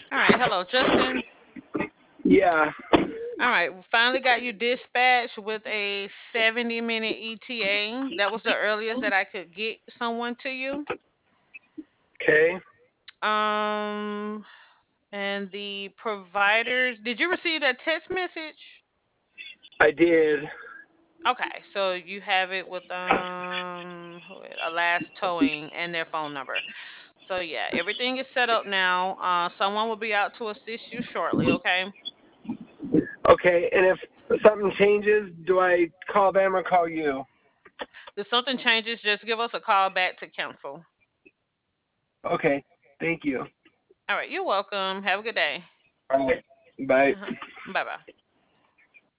All right, hello, Justin. Yeah. All right, we finally got you dispatched with a 70-minute ETA. That was the earliest that I could get someone to you. Okay. Um, and the providers, did you receive that text message? I did. Okay, so you have it with a last towing and their phone number. So yeah, everything is set up now. Someone will be out to assist you shortly. Okay. Okay. And if something changes, do I call them or call you? If something changes, just give us a call back to cancel. Okay. Thank you. All right, you're welcome. Have a good day. All right. Bye. Uh-huh. Bye bye.